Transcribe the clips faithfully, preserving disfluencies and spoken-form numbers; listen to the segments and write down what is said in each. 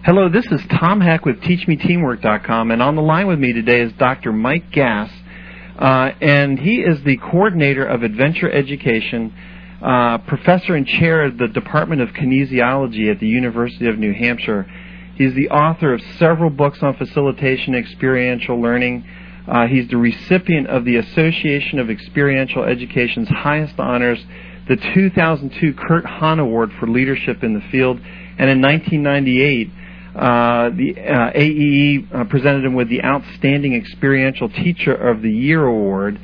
Hello, this is Tom Heck with Teach Me Teamwork dot com, and on the line with me today is Doctor Mike Gass, uh, and he is the coordinator of Adventure Education, uh, professor and chair of the Department of Kinesiology at the University of New Hampshire. He's the author of several books on facilitation and experiential learning. Uh, he's the recipient of the Association of Experiential Education's highest honors, the two thousand two Kurt Hahn Award for Leadership in the Field, and in nineteen ninety-eight, Uh, the uh, A E E uh, presented him with the Outstanding Experiential Teacher of the Year Award,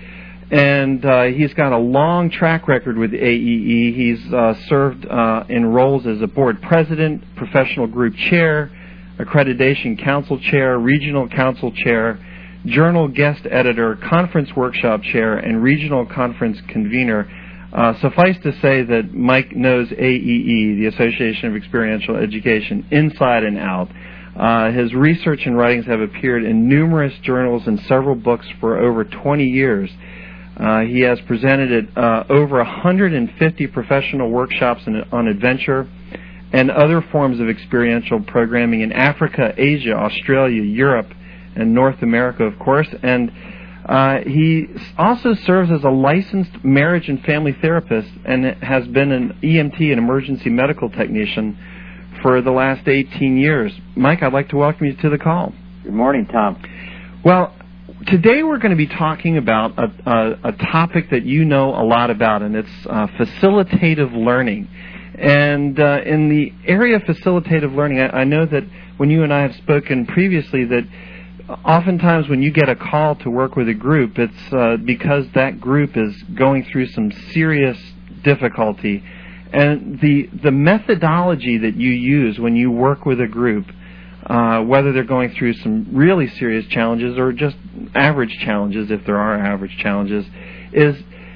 and uh, he's got a long track record with A E E. He's uh, served uh, in roles as a board president, professional group chair, accreditation council chair, regional council chair, journal guest editor, conference workshop chair, and regional conference convener. Uh, suffice to say that Mike knows A E E, the Association of Experiential Education, inside and out. Uh, his research and writings have appeared in numerous journals and several books for over twenty years. Uh, he has presented at uh, over one hundred fifty professional workshops in, on adventure and other forms of experiential programming in Africa, Asia, Australia, Europe, and North America, of course. And Uh, he also serves as a licensed marriage and family therapist and has been an E M T, an emergency medical technician, for the last eighteen years. Mike, I'd like to welcome you to the call. Good morning, Tom. Well, today we're going to be talking about a, a, a topic that you know a lot about, and it's uh, facilitative learning. And uh, in the area of facilitative learning, I, I know that when you and I have spoken previously that oftentimes when you get a call to work with a group, it's uh, because that group is going through some serious difficulty. And the the methodology that you use when you work with a group, uh, whether they're going through some really serious challenges or just average challenges, if there are average challenges, is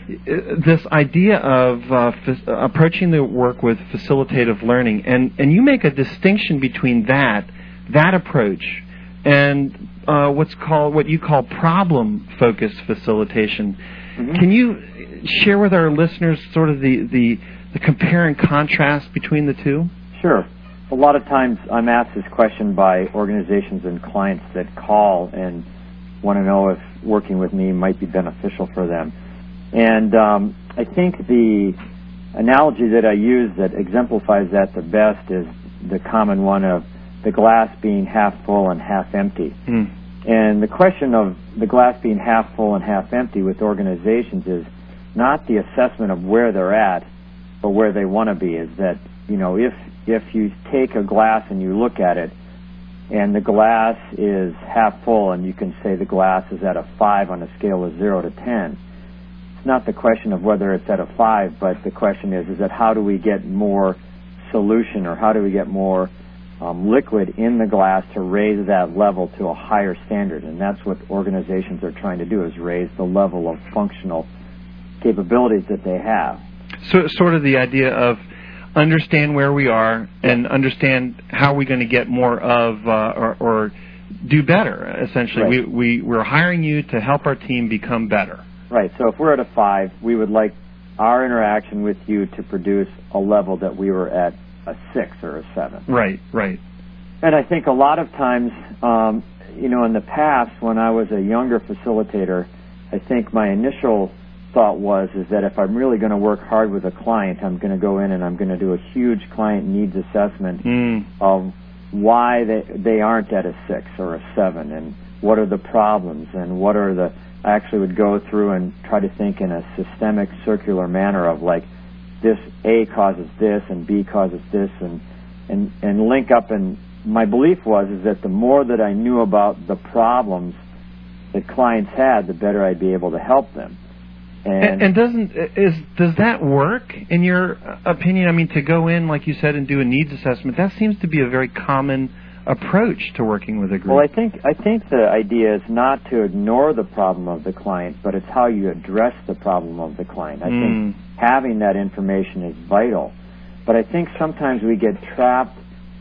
this idea of uh, f- approaching the work with facilitative learning. And, and you make a distinction between that, that approach, and uh, what's called what you call problem-focused facilitation. Mm-hmm. Can you share with our listeners sort of the, the the compare and contrast between the two? Sure. A lot of times I'm asked this question by organizations and clients that call and want to know if working with me might be beneficial for them. And um, I think the analogy that I use that exemplifies that the best is the common one of the glass being half full and half empty. Mm. And the question of the glass being half full and half empty with organizations is not the assessment of where they're at, but where they want to be. Is that, you know, if if you take a glass and you look at it, and the glass is half full, and you can say the glass is at a five on a scale of zero to ten, it's not the question of whether it's at a five, but the question is, is that how do we get more solution, or how do we get more Um, liquid in the glass to raise that level to a higher standard. And that's what organizations are trying to do, is raise the level of functional capabilities that they have. So sort of the idea of understand where we are and understand how we're going to get more of uh, or, or do better, essentially. Right. We, we, we're hiring you to help our team become better. Right. So if we're at a five, we would like our interaction with you to produce a level that we were at a six or a seven. Right, right. And I think a lot of times, um, you know, in the past, when I was a younger facilitator, I think my initial thought was is that if I'm really going to work hard with a client, I'm going to go in and I'm going to do a huge client needs assessment mm. of why they, they aren't at a six or a seven, and what are the problems, and what are the, I actually would go through and try to think in a systemic, circular manner of like, this A causes this and B causes this, and, and, and link up. And my belief was is that the more that I knew about the problems that clients had, the better I'd be able to help them. And, and, and doesn't is does that work in your opinion? I mean, to go in, like you said, and do a needs assessment, that seems to be a very common approach to working with a group. Well, I think I think the idea is not to ignore the problem of the client, but it's how you address the problem of the client. I mm. think having that information is vital. But I think sometimes we get trapped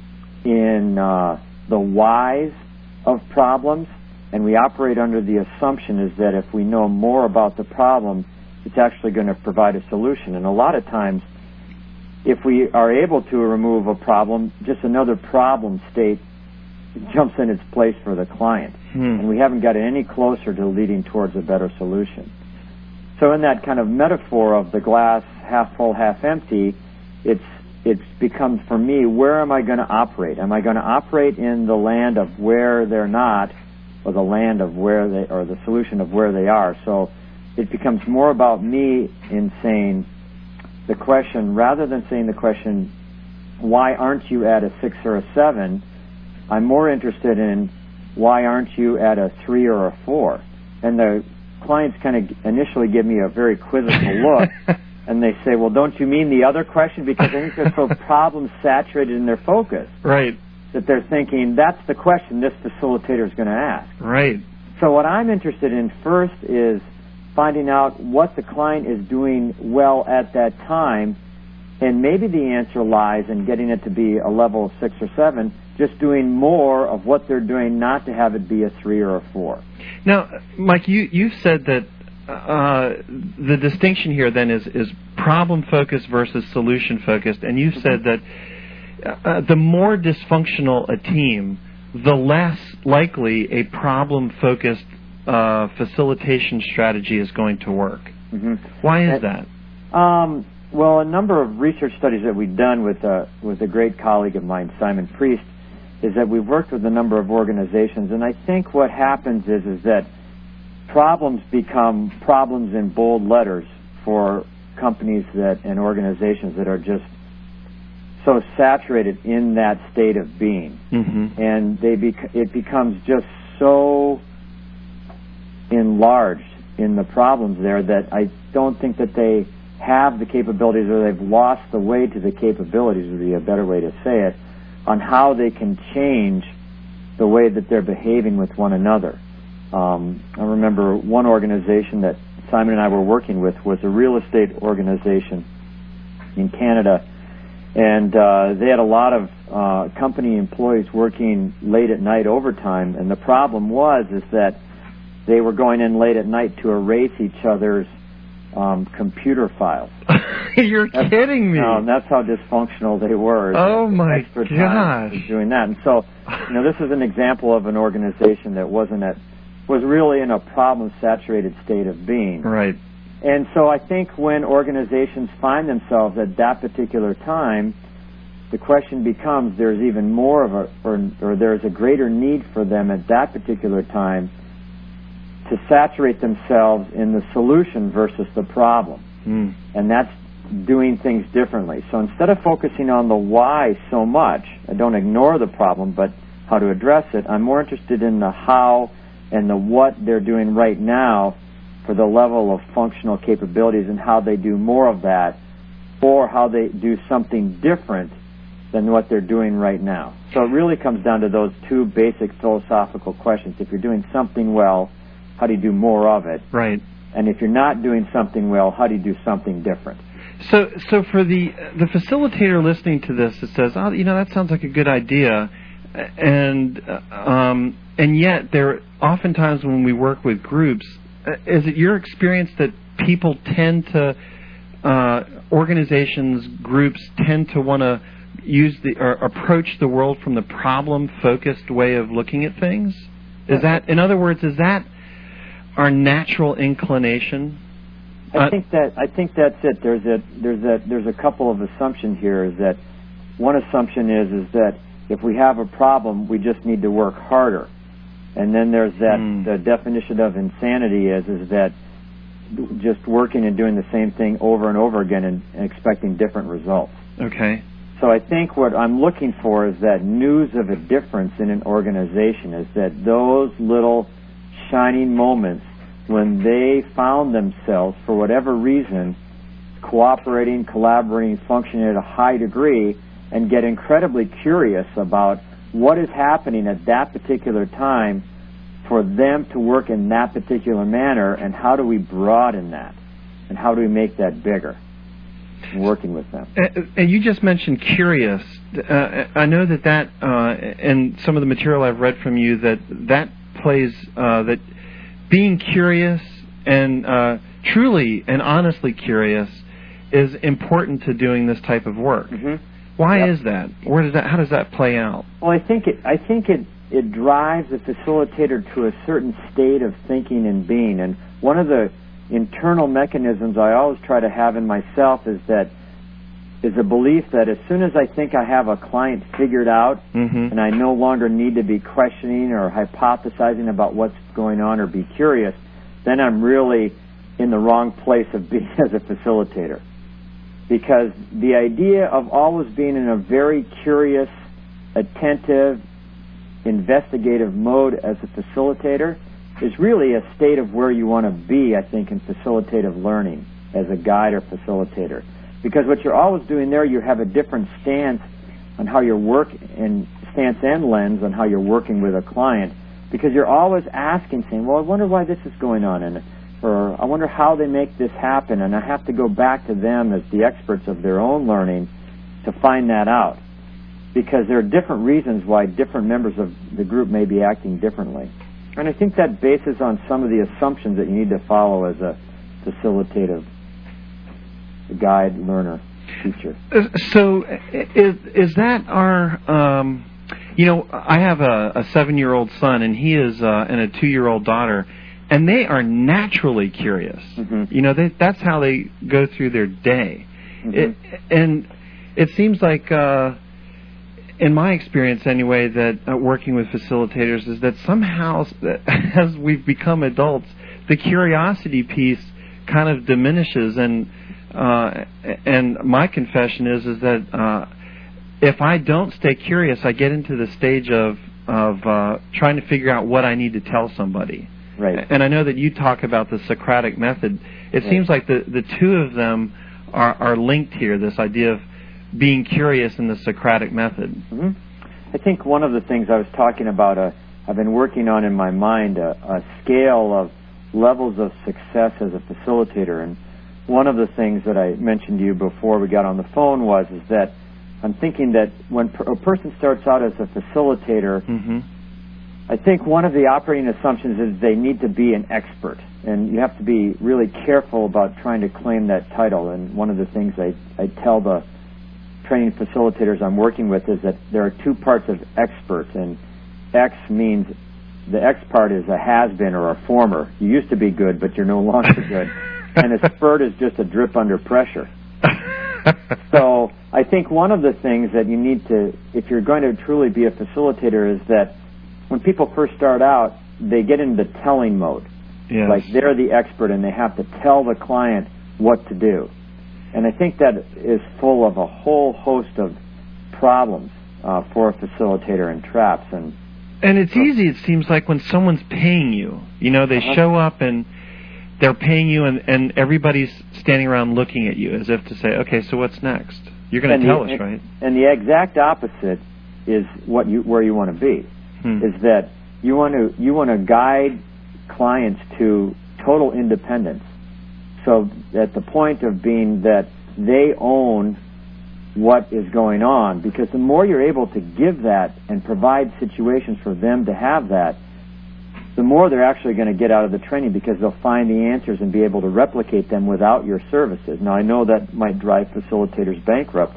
in uh, the whys of problems, and we operate under the assumption is that if we know more about the problem, it's actually going to provide a solution. And a lot of times if we are able to remove a problem, just another problem state jumps in its place for the client. Hmm. And we haven't got any closer to leading towards a better solution. So in that kind of metaphor of the glass half full, half empty, it's it becomes for me, where am I going to operate? Am I going to operate in the land of where they're not, or the land of where they, or the solution of where they are? So it becomes more about me in saying the question, rather than saying the question, why aren't you at a six or a seven? I'm more interested in why aren't you at a three or a four? And the clients kind of initially give me a very quizzical look, and they say, well, don't you mean the other question? Because I think they're so problem saturated in their focus. Right. That they're thinking, that's the question this facilitator is going to ask. Right. So what I'm interested in first is finding out what the client is doing well at that time, and maybe the answer lies in getting it to be a level of six or seven, just doing more of what they're doing, not to have it be a three or a four. Now, Mike, you, you've said that uh, the distinction here then is, is problem-focused versus solution-focused, and you've said that uh, the more dysfunctional a team, the less likely a problem-focused uh, facilitation strategy is going to work. Mm-hmm. Why is that? Um, well, a number of research studies that we've done with, uh, with a great colleague of mine, Simon Priest, is that we've worked with a number of organizations, and I think what happens is, is that problems become problems in bold letters for companies that and organizations that are just so saturated in that state of being. Mm-hmm. And they bec- it becomes just so enlarged in the problems there that I don't think that they have the capabilities, or they've lost the way to the capabilities, would be a better way to say it, on how they can change the way that they're behaving with one another. Um, I remember one organization that Simon and I were working with was a real estate organization in Canada, and uh, they had a lot of uh, company employees working late at night overtime, and the problem was is that they were going in late at night to erase each other's um, computer files. You're that's, kidding me. No, and that's how dysfunctional they were. Oh, my extra gosh. time was doing that. And so, you know, this is an example of an organization that wasn't at, was really in a problem-saturated state of being. Right. And so I think when organizations find themselves at that particular time, the question becomes there's even more of a, or, or there's a greater need for them at that particular time to saturate themselves in the solution versus the problem. Mm. And that's doing things differently. So instead of focusing on the why so much, I don't ignore the problem, but how to address it, I'm more interested in the how and the what they're doing right now for the level of functional capabilities and how they do more of that, or how they do something different than what they're doing right now. So it really comes down to those two basic philosophical questions. If you're doing something well, how do you do more of it? Right. And if you're not doing something well, how do you do something different? So, so for the the facilitator listening to this, it says, "Oh, you know, that sounds like a good idea," and um, and yet there oftentimes when we work with groups, is it your experience that people tend to uh, organizations, groups tend to want to use the or approach the world from the problem-focused way of looking at things? Is that, in other words, is that our natural inclination? I think that I think that's it. There's a there's a there's a couple of assumptions here. Is that one assumption is is that if we have a problem, we just need to work harder, and then there's that mm. the definition of insanity is is that just working and doing the same thing over and over again and, and expecting different results. Okay. So I think what I'm looking for is that news of a difference in an organization, is that those little shining moments when they found themselves, for whatever reason, cooperating, collaborating, functioning at a high degree, and get incredibly curious about what is happening at that particular time for them to work in that particular manner, and how do we broaden that, and how do we make that bigger, working with them. And you just mentioned curious. Uh, I know that that, uh, and some of the material I've read from you, that that plays, uh, that being curious and uh, truly and honestly curious is important to doing this type of work. Mm-hmm. Why yep. is that? Where does that? How does that play out? Well, I think it. I think it. it drives the facilitator to a certain state of thinking and being. And one of the internal mechanisms I always try to have in myself is that is a belief that as soon as I think I have a client figured out, mm-hmm. and I no longer need to be questioning or hypothesizing about what's going on or be curious, then I'm really in the wrong place of being as a facilitator. Because the idea of always being in a very curious, attentive, investigative mode as a facilitator is really a state of where you want to be, I think, in facilitative learning as a guide or facilitator. Because what you're always doing there, you have a different stance on how you work, and stance and lens on how you're working with a client, because you're always asking, saying, well, I wonder why this is going on, and or I wonder how they make this happen, and I have to go back to them as the experts of their own learning to find that out. Because there are different reasons why different members of the group may be acting differently. And I think that bases on some of the assumptions that you need to follow as a facilitative guide, learner, teacher. So is, is that our, um, you know, I have a, a seven-year-old son, and he is, uh, and a two-year-old daughter, and they are naturally curious. Mm-hmm. You know, they, that's how they go through their day. Mm-hmm. It, and it seems like, uh, in my experience anyway, that uh, working with facilitators is that somehow, as we've become adults, the curiosity piece kind of diminishes. And uh, and my confession is is that uh, if I don't stay curious, I get into the stage of of uh, trying to figure out what I need to tell somebody. Right. And I know that you talk about the Socratic method. It right. seems like the the two of them are are linked here. This idea of being curious in the Socratic method. Mm-hmm. I think one of the things I was talking about, uh, I've been working on in my mind a, a scale of levels of success as a facilitator. And one of the things that I mentioned to you before we got on the phone was is that I'm thinking that when per- a person starts out as a facilitator, mm-hmm. I think one of the operating assumptions is they need to be an expert. And you have to be really careful about trying to claim that title. And one of the things I, I tell the training facilitators I'm working with is that there are two parts of expert, and X means the X part is a has-been or a former. You used to be good, but you're no longer good. And a spurt is just a drip under pressure. So I think one of the things that you need to, if you're going to truly be a facilitator, is that when people first start out, they get into telling mode. Yes. Like they're the expert and they have to tell the client what to do. And I think that is full of a whole host of problems uh, for a facilitator and traps. And and it's easy, it seems like, when someone's paying you. You know, they uh-huh. show up and they're paying you, and, and everybody's standing around looking at you as if to say, okay, so what's next? You're going to tell the, us, right? And the exact opposite is what you where you want to be. Hmm. Is that you want to you want to guide clients to total independence. So at the point of being that they own what is going on, because the more you're able to give that and provide situations for them to have that, the more they're actually going to get out of the training, because they'll find the answers and be able to replicate them without your services. Now, I know that might drive facilitators bankrupt,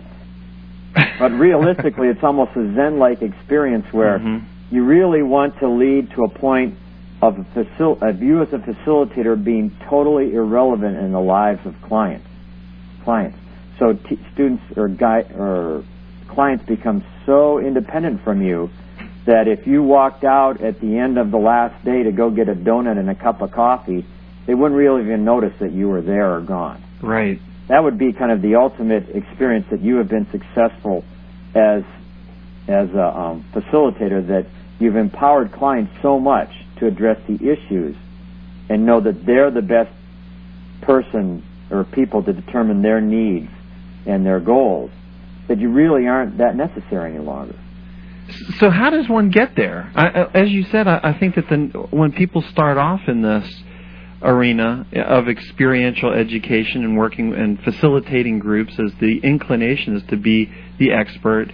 but realistically, it's almost a Zen-like experience where mm-hmm. you really want to lead to a point of a, facil- a view as a facilitator being totally irrelevant in the lives of clients. Clients. So t- students or guy- or clients become so independent from you that if you walked out at the end of the last day to go get a donut and a cup of coffee, they wouldn't really even notice that you were there or gone. Right. That would be kind of the ultimate experience that you have been successful as as a um, facilitator, that you've empowered clients so much to address the issues and know that they're the best person or people to determine their needs and their goals, that you really aren't that necessary any longer. So how does one get there? I, as you said, I, I think that the, when people start off in this arena of experiential education and working and facilitating groups, as the inclination is to be the expert.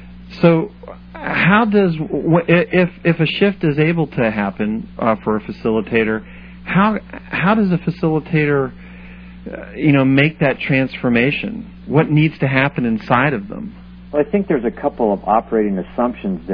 So how does, if if a shift is able to happen uh, for a facilitator, how how does a facilitator, uh, you know, make that transformation? What needs to happen inside of them? Well, I think there's a couple of operating assumptions that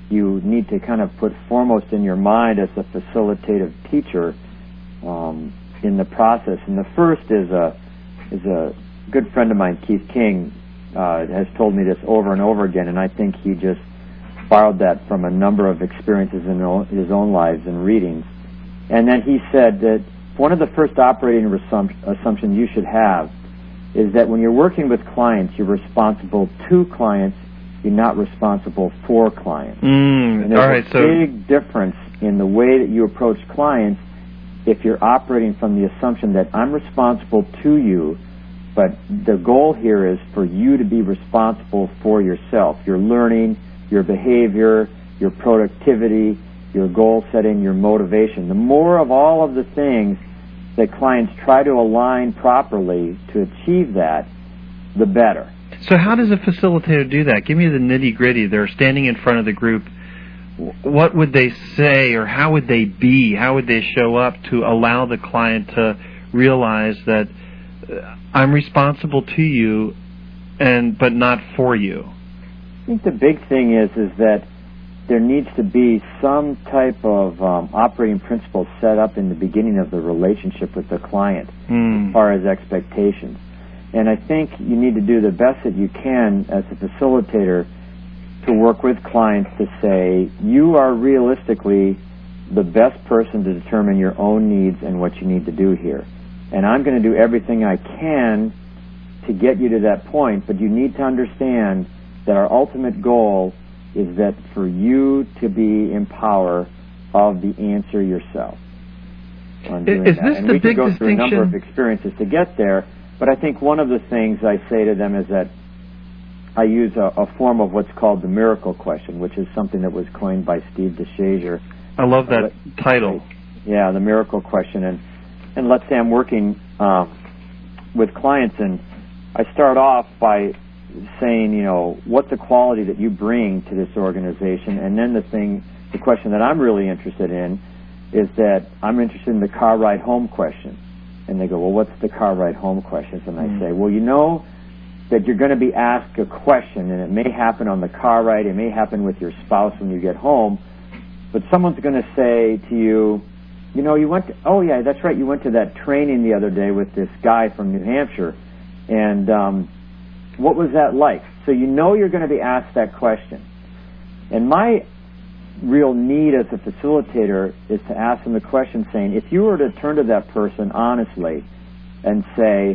you need to kind of put foremost in your mind as a facilitative teacher um, in the process. And the first is a is a good friend of mine, Keith King, uh, has told me this over and over again, and I think he just borrowed that from a number of experiences in his own lives and readings. And then he said that one of the first operating assumptions you should have is that when you're working with clients, you're responsible to clients, you're not responsible for clients. Mm, and there's all right, a so big difference in the way that you approach clients if you're operating from the assumption that I'm responsible to you, but the goal here is for you to be responsible for yourself, your learning, your behavior, your productivity, your goal setting, your motivation. The more of all of the things that clients try to align properly to achieve that, the better. So how does a facilitator do that? Give me the nitty-gritty. They're standing in front of the group. What would they say, or how would they be? How would they show up to allow the client to realize that uh, I'm responsible to you, and but not for you? I think the big thing is is that there needs to be some type of um, operating principle set up in the beginning of the relationship with the client mm. as far as expectations. And I think you need to do the best that you can as a facilitator to work with clients to say, you are realistically the best person to determine your own needs and what you need to do here. And I'm going to do everything I can to get you to that point, but you need to understand that our ultimate goal is that for you to be in power of the answer yourself. On doing is that. this and the we big can go distinction? through a number of experiences to get there, but I think one of the things I say to them is that I use a, a form of what's called the miracle question, which is something that was coined by Steve DeShazer. I love that uh, title. Yeah, the miracle question. And, and let's say I'm working uh, with clients, and I start off by saying, you know, what's the quality that you bring to this organization? And then the thing, the question that I'm really interested in is that I'm interested in the car ride home question. And they go, well, what's the car ride home question? And I mm. say, well, you know that you're going to be asked a question, and it may happen on the car ride, it may happen with your spouse when you get home, but someone's going to say to you, you know, you went to, oh yeah, that's right, you went to that training the other day with this guy from New Hampshire, and um, what was that like? So you know you're going to be asked that question. And my real need as a facilitator is to ask them the question saying, if you were to turn to that person honestly and say,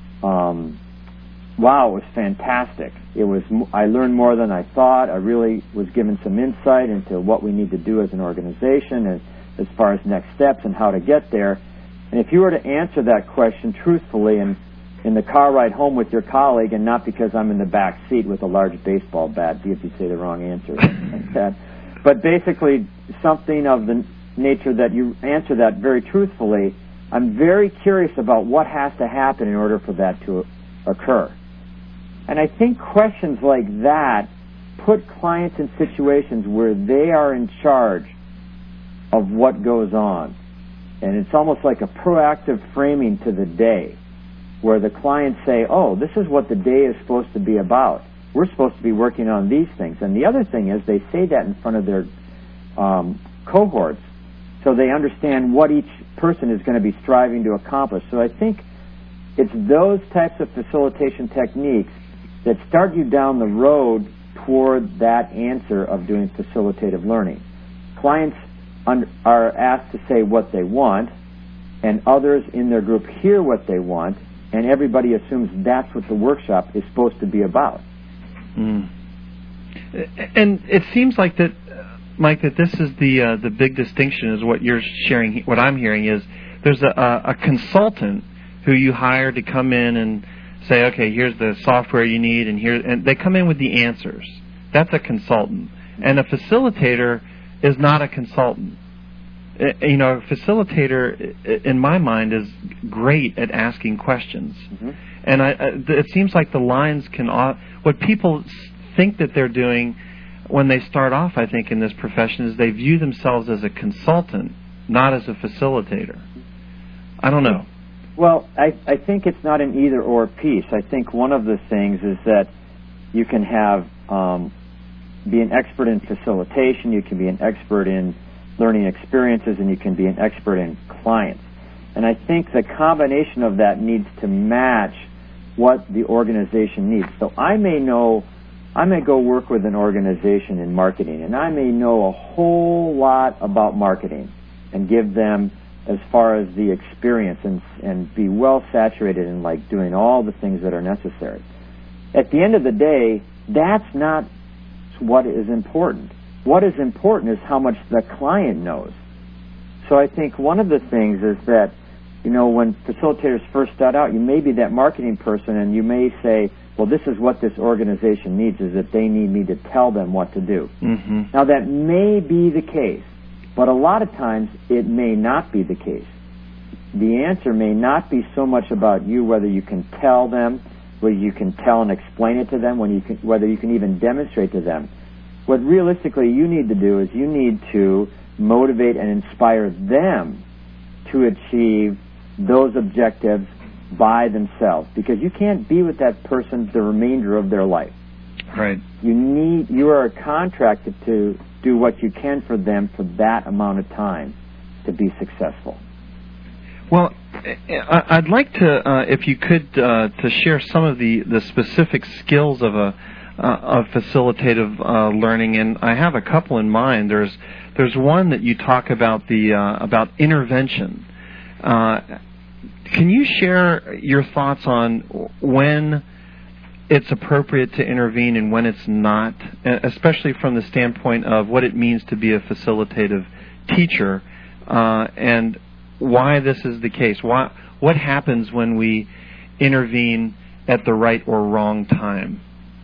um, wow, it was fantastic. It was, I learned more than I thought. I really was given some insight into what we need to do as an organization and as far as next steps and how to get there. And if you were to answer that question truthfully and in the car ride home with your colleague, and not because I'm in the back seat with a large baseball bat, if you say the wrong answer, like that, but basically something of the nature that you answer that very truthfully, I'm very curious about what has to happen in order for that to occur. And I think questions like that put clients in situations where they are in charge of what goes on. And it's almost like a proactive framing to the day, where the clients say, oh, this is what the day is supposed to be about. We're supposed to be working on these things. And the other thing is they say that in front of their um, cohorts, so they understand what each person is going to be striving to accomplish. So I think it's those types of facilitation techniques that start you down the road toward that answer of doing facilitative learning. Clients un- are asked to say what they want, and others in their group hear what they want, and everybody assumes that's what the workshop is supposed to be about. Mm. And it seems like that, Mike, that this is the uh, the big distinction is what you're sharing. What I'm hearing is there's a, a consultant who you hire to come in and say, okay, here's the software you need, and here, and they come in with the answers. That's a consultant. And a facilitator is not a consultant. You know, a facilitator, in my mind, is great at asking questions. Mm-hmm. And I, it seems like the lines can, what people think that they're doing when they start off, I think, in this profession, is they view themselves as a consultant, not as a facilitator. I don't know. Well, I, I think it's not an either-or piece. I think one of the things is that you can have um, be an expert in facilitation, you can be an expert in learning experiences, and you can be an expert in clients. And I think the combination of that needs to match what the organization needs. So I may know, I may go work with an organization in marketing, and I may know a whole lot about marketing and give them as far as the experience and, and be well saturated in like doing all the things that are necessary. At the end of the day, that's not what is important. What is important is how much the client knows. So I think one of the things is that, you know, when facilitators first start out, you may be that marketing person and you may say, well, this is what this organization needs, is that they need me to tell them what to do. Mm-hmm. Now, that may be the case, but a lot of times it may not be the case. The answer may not be so much about you, whether you can tell them, whether you can tell and explain it to them, when you can, whether you can even demonstrate to them. What realistically you need to do is you need to motivate and inspire them to achieve those objectives by themselves, because you can't be with that person the remainder of their life. Right. You need, you are contracted to do what you can for them for that amount of time to be successful. Well, I'd like to, uh, if you could, uh, to share some of the, the specific skills of a uh, of facilitative uh, learning, and I have a couple in mind. There's there's one that you talk about the uh, about intervention. Uh, can you share your thoughts on when it's appropriate to intervene and when it's not, especially from the standpoint of what it means to be a facilitative teacher, uh, and why this is the case? Why, what happens when we intervene at the right or wrong time?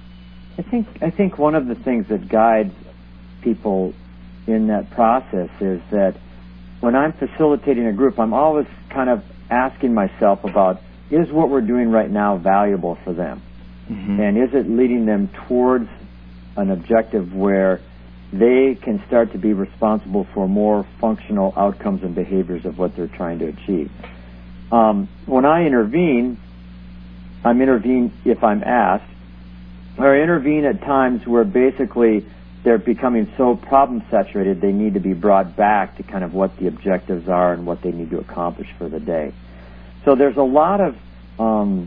I think I think one of the things that guides people in that process is that when I'm facilitating a group, I'm always kind of asking myself about, is what we're doing right now valuable for them? Mm-hmm. And is it leading them towards an objective where they can start to be responsible for more functional outcomes and behaviors of what they're trying to achieve? Um, when I intervene, I'm intervene if I'm asked, or I intervene at times where basically they're becoming so problem-saturated they need to be brought back to kind of what the objectives are and what they need to accomplish for the day. So there's a lot of um,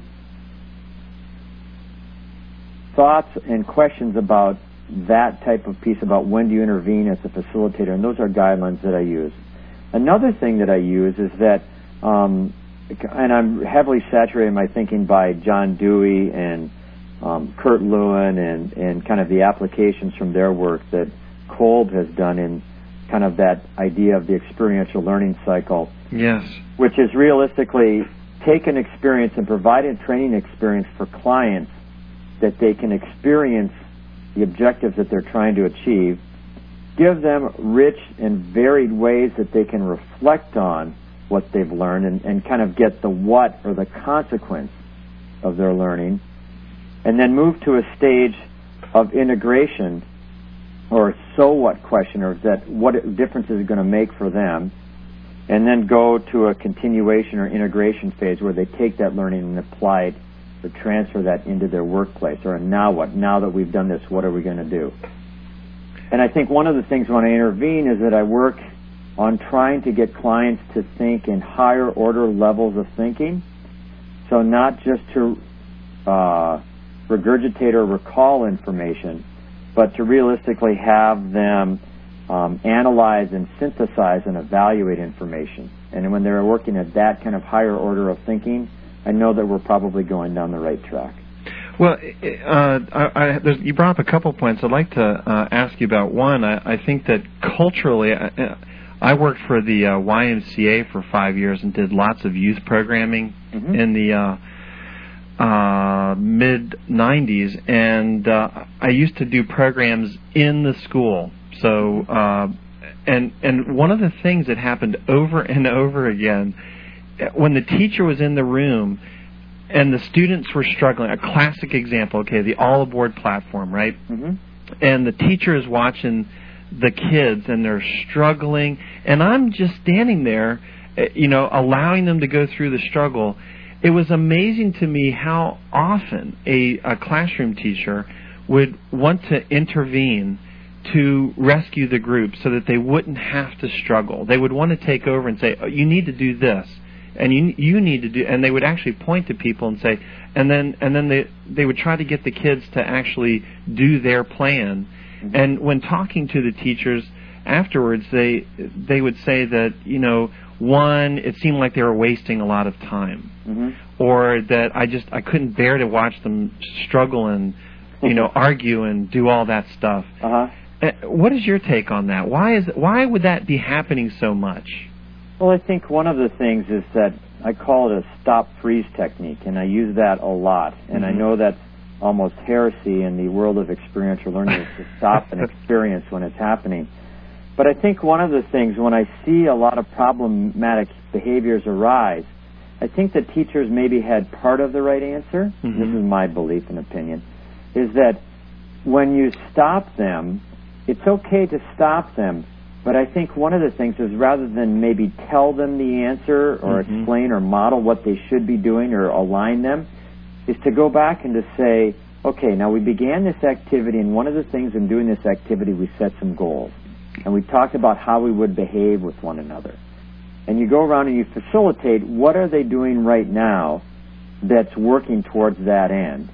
thoughts and questions about that type of piece, about when do you intervene as a facilitator, and those are guidelines that I use. Another thing that I use is that, um, and I'm heavily saturated in my thinking by John Dewey and um, Kurt Lewin and, and kind of the applications from their work that Kolb has done in kind of that idea of the experiential learning cycle. Yes. Which is realistically take an experience and provide a training experience for clients that they can experience the objectives that they're trying to achieve, give them rich and varied ways that they can reflect on what they've learned and, and kind of get the what or the consequence of their learning, and then move to a stage of integration or so what question, or that what difference is it going to make for them, and then go to a continuation or integration phase where they take that learning and apply it or transfer that into their workplace, or now what? Now that we've done this, what are we going to do? And I think one of the things when I intervene is that I work on trying to get clients to think in higher order levels of thinking. So not just to uh, regurgitate or recall information, but to realistically have them um, analyze and synthesize and evaluate information. And when they're working at that kind of higher order of thinking, I know that we're probably going down the right track. Well, uh, I, I, you brought up a couple points I'd like to uh, ask you about. One, I, I think that culturally, I, I worked for the uh, Y M C A for five years and did lots of youth programming mm-hmm. in the uh, uh, mid nineties, and uh, I used to do programs in the school. So, uh, and and one of the things that happened over and over again, when the teacher was in the room and the students were struggling, a classic example, okay, the All Aboard platform, right? Mm-hmm. And the teacher is watching the kids and they're struggling, and I'm just standing there, you know, allowing them to go through the struggle. It was amazing to me how often a, a classroom teacher would want to intervene to rescue the group so that they wouldn't have to struggle. They would want to take over and say, oh, you need to do this, and you you need to do, and they would actually point to people and say, and then and then they they would try to get the kids to actually do their plan. Mm-hmm. And when talking to the teachers afterwards, they they would say that, you know, one, it seemed like they were wasting a lot of time, mm-hmm. or that I just I couldn't bear to watch them struggle and, you know, argue and do all that stuff. Uh-huh. Uh, what is your take on that? Why is why would that be happening so much? Well, I think one of the things is that I call it a stop-freeze technique, and I use that a lot. And mm-hmm. I know that's almost heresy in the world of experiential learning, is to stop an experience when it's happening. But I think one of the things, when I see a lot of problematic behaviors arise, I think that teachers maybe had part of the right answer. Mm-hmm. This is my belief and opinion, is that when you stop them, it's okay to stop them, but I think one of the things is, rather than maybe tell them the answer or mm-hmm. explain or model what they should be doing or align them, is to go back and to say, okay, now we began this activity, and one of the things in doing this activity, we set some goals. And we talked about how we would behave with one another. And you go around and you facilitate, what are they doing right now that's working towards that end?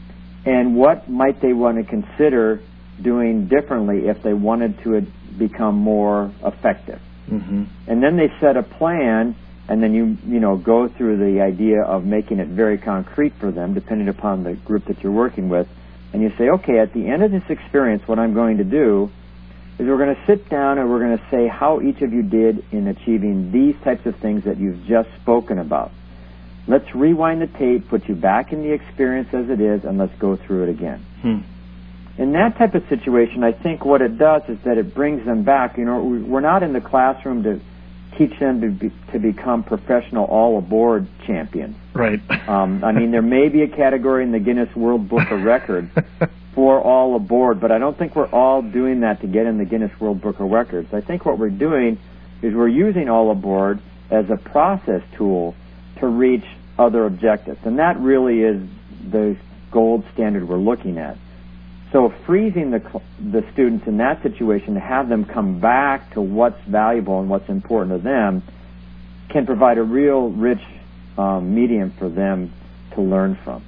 And what might they want to consider doing differently if they wanted to become more effective? Mm-hmm. And then they set a plan, and then you you know go through the idea of making it very concrete for them, depending upon the group that you're working with. And you say, okay, at the end of this experience, what I'm going to do is we're going to sit down and we're going to say how each of you did in achieving these types of things that you've just spoken about. Let's rewind the tape, put you back in the experience as it is, and let's go through it again. Hmm. In that type of situation, I think what it does is that it brings them back. You know, we're not in the classroom to teach them to be, to become professional all-aboard champions. Right. Um, I mean, there may be a category in the Guinness World Book of Records for all aboard, but I don't think we're all doing that to get in the Guinness World Book of Records. I think what we're doing is we're using all aboard as a process tool to reach other objectives, and that really is the gold standard we're looking at. So freezing the the students in that situation to have them come back to what's valuable and what's important to them can provide a real rich um, medium for them to learn from.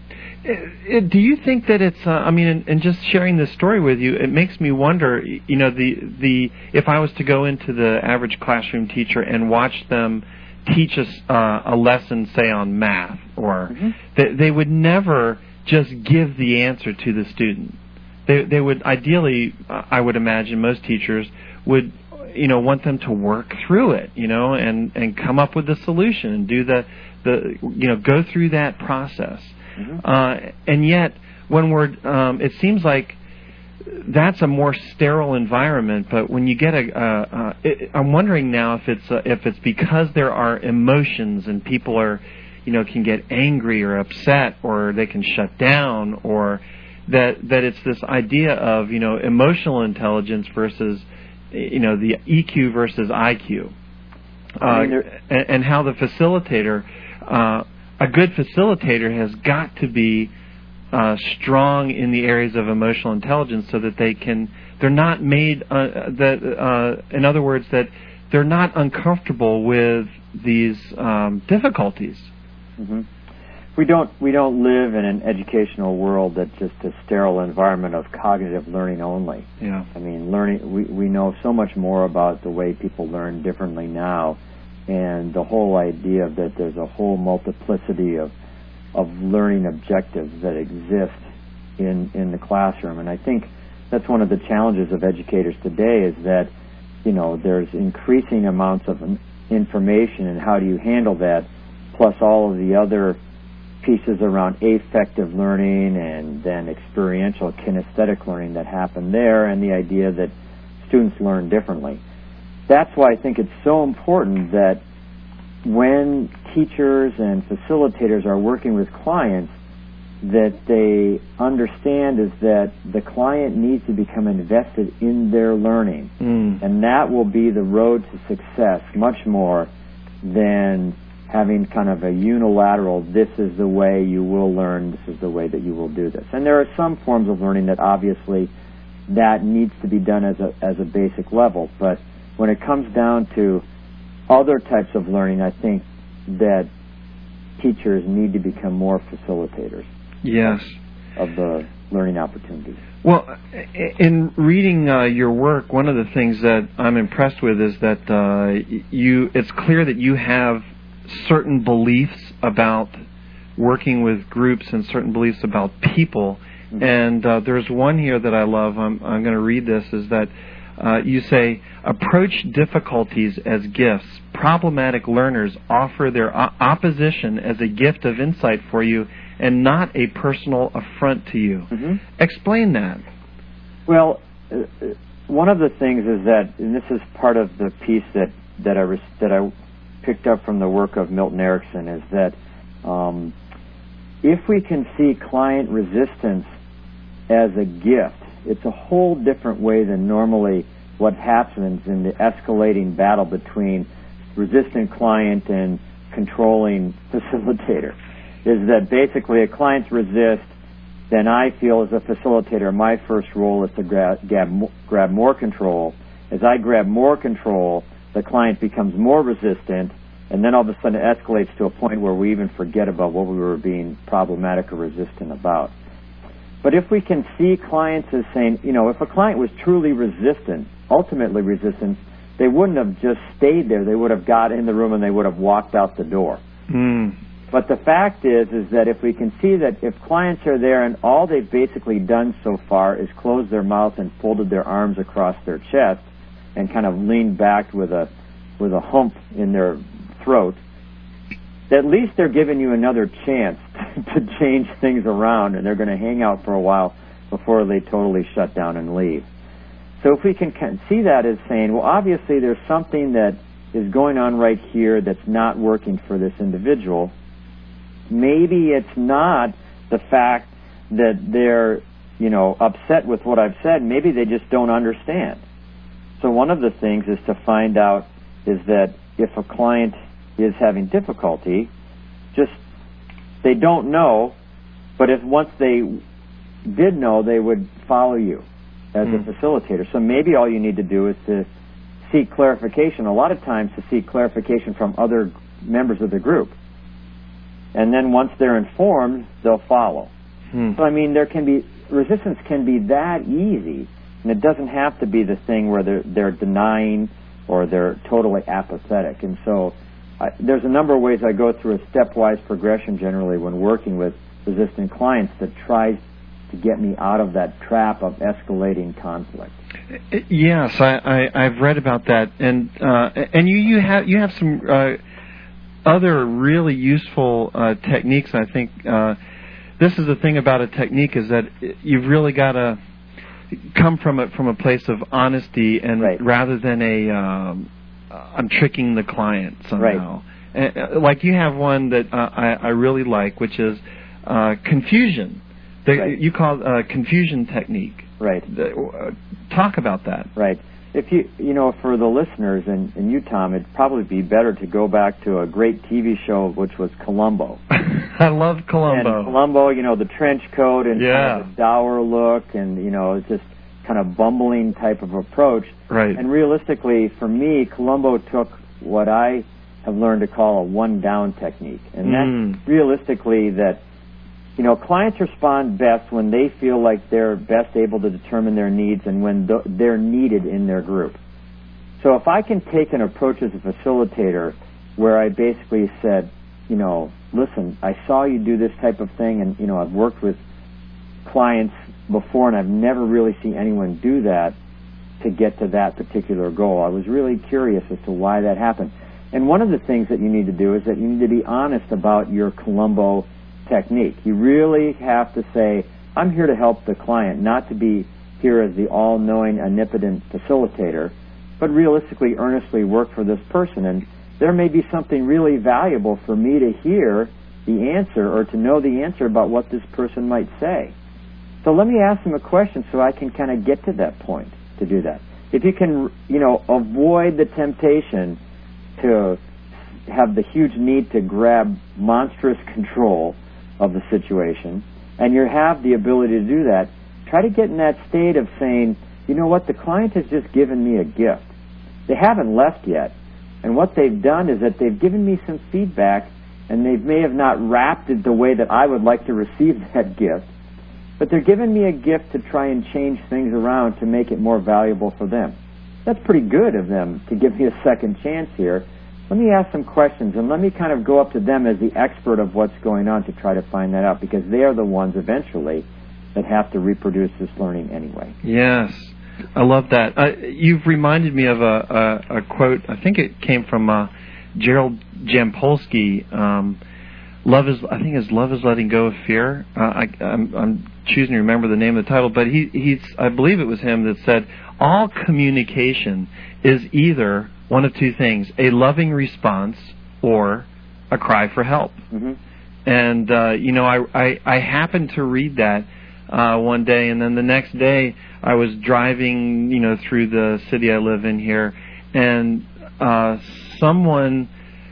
Do you think that it's? Uh, I mean, and, and just sharing this story with you, it makes me wonder. You know, the the if I was to go into the average classroom teacher and watch them teach us uh, a lesson, say on math, or mm-hmm. they, they would never just give the answer to the student. They they would ideally, uh, I would imagine, most teachers would, you know, want them to work through it, you know, and, and come up with the solution and do the the you know go through that process. Mm-hmm. Uh, and yet, when we're, um, it seems like that's a more sterile environment. But when you get a, uh, uh, it, I'm wondering now if it's uh, if it's because there are emotions and people are, you know, can get angry or upset, or they can shut down, or that that it's this idea of, you know, emotional intelligence versus, you know, the E Q versus I Q, uh, I mean, and, and how the facilitator, uh, a good facilitator has got to be uh, strong in the areas of emotional intelligence so that they can, they're not made, uh, that uh, in other words, that they're not uncomfortable with these um, difficulties. Mm-hmm. We don't we don't live in an educational world that's just a sterile environment of cognitive learning only. Yeah. I mean, learning. We we know so much more about the way people learn differently now, and the whole idea that there's a whole multiplicity of of learning objectives that exist in in the classroom. And I think that's one of the challenges of educators today, is that, you know, there's increasing amounts of information, and how do you handle that, plus all of the other pieces around affective learning and then experiential kinesthetic learning that happen there, and the idea that students learn differently. That's why I think it's so important that when teachers and facilitators are working with clients, that they understand is that the client needs to become invested in their learning. Mm. And that will be the road to success much more than having kind of a unilateral, this is the way you will learn, this is the way that you will do this. And there are some forms of learning that obviously that needs to be done as a as a basic level. But when it comes down to other types of learning, I think that teachers need to become more facilitators. Yes. Of the learning opportunities. Well, in reading uh, your work, one of the things that I'm impressed with is that uh, you. It's clear that you have certain beliefs about working with groups and certain beliefs about people. Mm-hmm. And uh, there's one here that I love. I'm, I'm going to read this. Is that uh, you say, approach difficulties as gifts. Problematic learners offer their o- opposition as a gift of insight for you, and not a personal affront to you. Mm-hmm. Explain that. Well, uh, one of the things is that, and this is part of the piece that that I res- that I picked up from the work of Milton Erickson, is that um, if we can see client resistance as a gift, it's a whole different way than normally what happens in the escalating battle between resistant client and controlling facilitator. Is that basically a client resists, then I feel as a facilitator, my first role is to grab, grab, grab more control. As I grab more control, the client becomes more resistant, and then all of a sudden it escalates to a point where we even forget about what we were being problematic or resistant about. But if we can see clients as saying, you know, if a client was truly resistant, ultimately resistant, they wouldn't have just stayed there. They would have got in the room and they would have walked out the door. Mm. But the fact is, is that if we can see that if clients are there and all they've basically done so far is close their mouth and folded their arms across their chest and kind of leaned back with a with a hump in their throat, at least they're giving you another chance to change things around, and they're going to hang out for a while before they totally shut down and leave. So if we can see that as saying, well, obviously there's something that is going on right here that's not working for this individual. Maybe it's not the fact that they're, you know, upset with what I've said. Maybe they just don't understand. So one of the things is to find out is that if a client is having difficulty, just they don't know, but if once they did know, they would follow you as mm. a facilitator. So maybe all you need to do is to seek clarification, a lot of times to seek clarification from other members of the group. And then once they're informed, they'll follow. Hmm. So, I mean, there can be, resistance can be that easy, and it doesn't have to be the thing where they're, they're denying or they're totally apathetic. And so I, there's a number of ways I go through a stepwise progression generally when working with resistant clients that tries to get me out of that trap of escalating conflict. Yes, I, I, I've read about that, and uh, and you, you have you have some uh, other really useful uh, techniques. I think uh, this is the thing about a technique is that you've really got to come from it from a place of honesty, and right. rather than a um, I'm tricking the client somehow. Right. And, like you have one that uh, I, I really like, which is uh, confusion. The, right. You call it uh, confusion technique. Right. The, uh, talk about that. Right. If you, you know, for the listeners and, and you, Tom, it'd probably be better to go back to a great T V show, which was Columbo. I love Columbo. And Columbo, you know, the trench coat and yeah. kind of the dour look, and you know, it's just kind of bumbling type of approach. Right. And realistically, for me, Columbo took what I have learned to call a one-down technique, and mm. that's realistically that. You know, clients respond best when they feel like they're best able to determine their needs and when th- they're needed in their group. So if I can take an approach as a facilitator where I basically said, you know, listen, I saw you do this type of thing, and, you know, I've worked with clients before and I've never really seen anyone do that to get to that particular goal. I was really curious as to why that happened. And one of the things that you need to do is that you need to be honest about your Columbo technique. You really have to say, I'm here to help the client, not to be here as the all-knowing, omnipotent facilitator, but realistically, earnestly work for this person. And there may be something really valuable for me to hear the answer or to know the answer about what this person might say. So let me ask them a question so I can kind of get to that point to do that. If you can, you know, avoid the temptation to have the huge need to grab monstrous control of the situation, and you have the ability to do that, try to get in that state of saying, you know what, the client has just given me a gift. They haven't left yet, and what they've done is that they've given me some feedback, and they may have not wrapped it the way that I would like to receive that gift, but they're giving me a gift to try and change things around to make it more valuable for them. That's pretty good of them to give me a second chance here. Let me ask some questions, and let me kind of go up to them as the expert of what's going on to try to find that out, because they are the ones eventually that have to reproduce this learning anyway. Yes, I love that. Uh, you've reminded me of a, a, a quote, I think it came from uh, Gerald Jampolsky. Um, Love is, I think, is Love is Letting Go of Fear. Uh, I, I'm, I'm choosing to remember the name of the title, but he, he's, I believe it was him that said, all communication is either one of two things, a loving response or a cry for help. Mm-hmm. And, uh, you know, I, I, I happened to read that uh, one day, and then the next day I was driving, you know, through the city I live in here, and uh, someone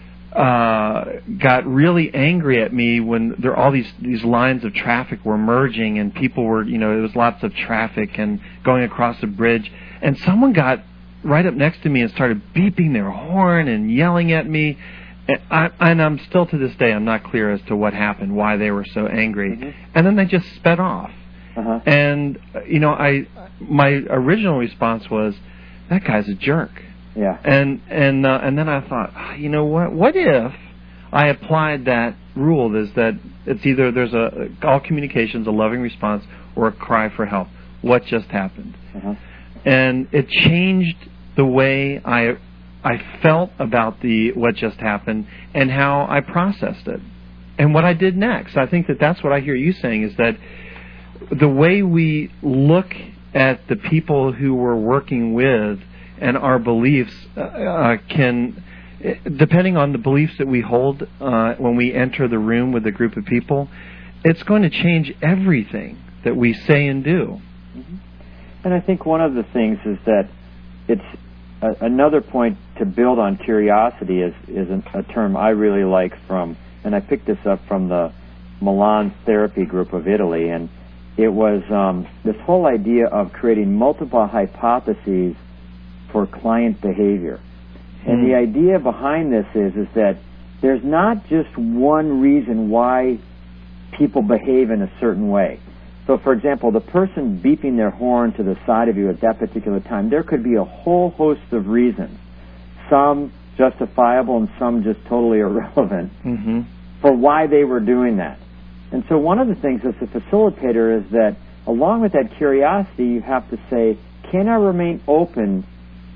uh, got really angry at me when there all these these lines of traffic were merging, and people were, you know, there was lots of traffic and going across a bridge, and someone got right up next to me and started beeping their horn and yelling at me. And, I, and I'm still to this day, I'm not clear as to what happened, why they were so angry. Mm-hmm. And then they just sped off. Uh-huh. And, you know, I my original response was, that guy's a jerk. Yeah. And and uh, and then I thought, you know what? What if I applied that rule? Is that it's either there's a all communications a loving response or a cry for help. What just happened? Uh-huh. And it changed the way I I felt about the what just happened and how I processed it and what I did next. I think that that's what I hear you saying, is that the way we look at the people who we're working with and our beliefs uh, can, depending on the beliefs that we hold uh, when we enter the room with a group of people, it's going to change everything that we say and do. Mm-hmm. And I think one of the things is that it's a, another point to build on curiosity is, is an, a term I really like from, and I picked this up from the Milan Therapy Group of Italy, and it was um, this whole idea of creating multiple hypotheses for client behavior. And Mm. the idea behind this is, is that there's not just one reason why people behave in a certain way. So, for example, the person beeping their horn to the side of you at that particular time, there could be a whole host of reasons, some justifiable and some just totally irrelevant, Mm-hmm. for why they were doing that. And so one of the things as a facilitator is that along with that curiosity, you have to say, can I remain open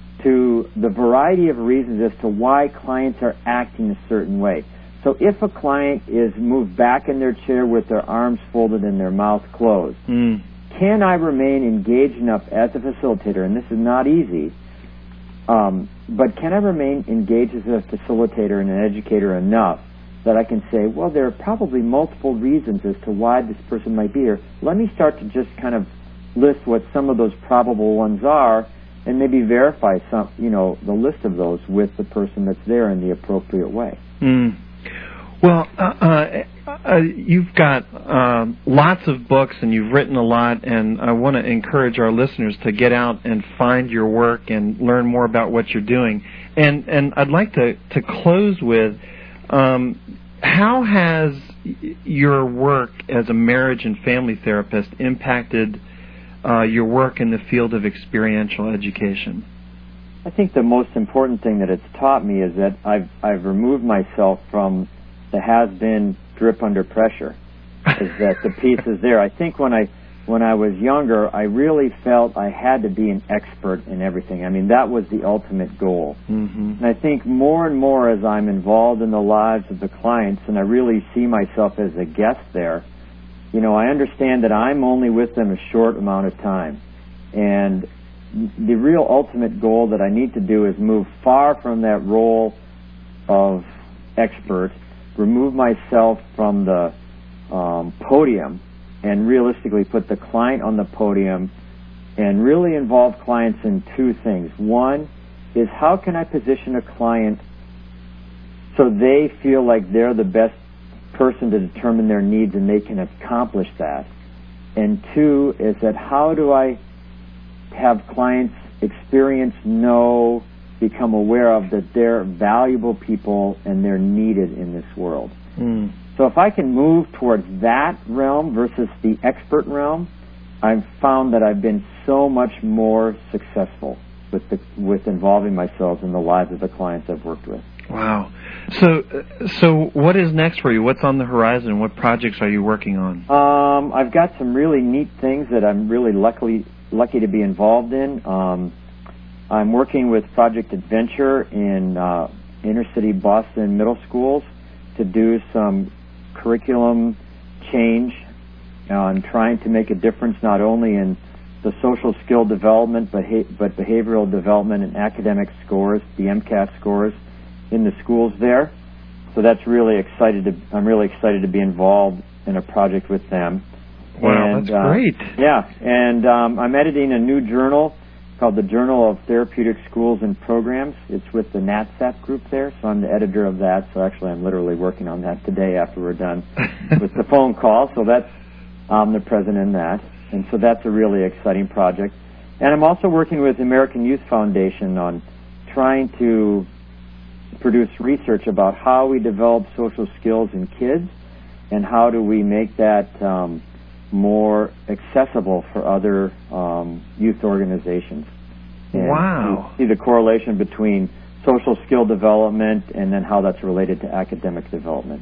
to the variety of reasons as to why clients are acting a certain way? So if a client is moved back in their chair with their arms folded and their mouth closed, Mm. can I remain engaged enough as a facilitator, and this is not easy, um, but can I remain engaged as a facilitator and an educator enough that I can say, well, there are probably multiple reasons as to why this person might be here. Let me start to just kind of list what some of those probable ones are, and maybe verify some, you know, the list of those with the person that's there in the appropriate way. Mm. Well, uh, uh, uh, you've got um, lots of books and you've written a lot, and I want to encourage our listeners to get out and find your work and learn more about what you're doing. And and I'd like to, to close with, um, how has your work as a marriage and family therapist impacted uh, your work in the field of experiential education? I think the most important thing that it's taught me is that I've I've removed myself from the has-been drip under pressure. Is that the piece is there? I think when I when I was younger, I really felt I had to be an expert in everything. I mean, that was the ultimate goal. Mm-hmm. And I think more and more as I'm involved in the lives of the clients, and I really see myself as a guest there, you know, I understand that I'm only with them a short amount of time. And the real ultimate goal that I need to do is move far from that role of expert, remove myself from the um, podium, and realistically put the client on the podium and really involve clients in two things. One is, how can I position a client so they feel like they're the best person to determine their needs and they can accomplish that. And two is that how do I have clients experience, know, become aware of that they're valuable people and they're needed in this world. Mm. So if I can move towards that realm versus the expert realm, I've found that I've been so much more successful with the, with involving myself in the lives of the clients I've worked with. Wow. So, so what is next for you? What's on the horizon? What projects are you working on? Um, I've got some really neat things that I'm really luckily lucky to be involved in. Um, I'm working with Project Adventure in uh, inner city Boston middle schools to do some curriculum change on trying to make a difference not only in the social skill development but, ha- but behavioral development and academic scores, the MCAS scores, in the schools there. So that's really excited to, I'm really excited to be involved in a project with them. Wow, and, that's uh, great. Yeah, and um, I'm editing a new journal called the Journal of Therapeutic Schools and Programs. It's with the NatSat group there, so I'm the editor of that. So actually I'm literally working on that today after we're done with the phone call. So that's, I'm the president in that. And so that's a really exciting project. And I'm also working with the American Youth Foundation on trying to produce research about how we develop social skills in kids and how do we make that um, more accessible for other um, youth organizations. And Wow. see the correlation between social skill development and then how that's related to academic development.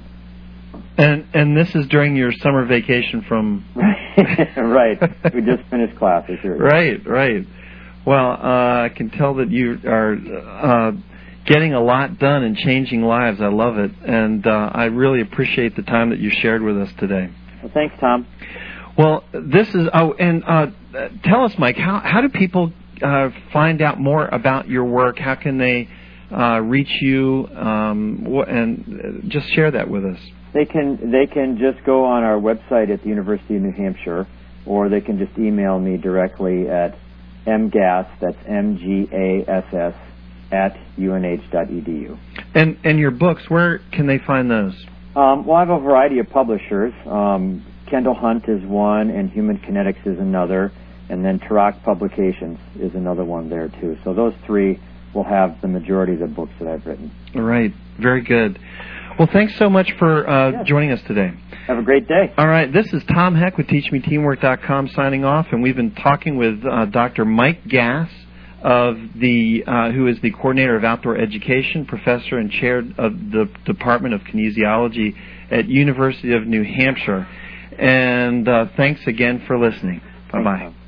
And and this is during your summer vacation from... Right. We just finished classes here. Right, right. Well, uh, I can tell that you are uh, getting a lot done and changing lives. I love it. And uh, I really appreciate the time that you shared with us today. Well, thanks, Tom. Well, this is... Oh, and uh, tell us, Mike, how, how do people uh, find out more about your work? How can they uh, reach you? Um, wh- and just share that with us. They can they can just go on our website at the University of New Hampshire, or they can just email me directly at mgass, that's M G A S S, at U N H dot E D U. And and your books, where can they find those? Um, well, I have a variety of publishers. Um, Kendall Hunt is one, and Human Kinetics is another, and then Tarak Publications is another one there, too. So those three will have the majority of the books that I've written. All right. Very good. Well, thanks so much for uh, yes. joining us today. Have a great day. All right. This is Tom Heck with Teach Me Teamwork dot com signing off, and we've been talking with uh, Doctor Mike Gass, of the uh, who is the coordinator of outdoor education, professor and chair of the Department of Kinesiology at University of New Hampshire. And uh, thanks again for listening. Bye-bye. Thanks,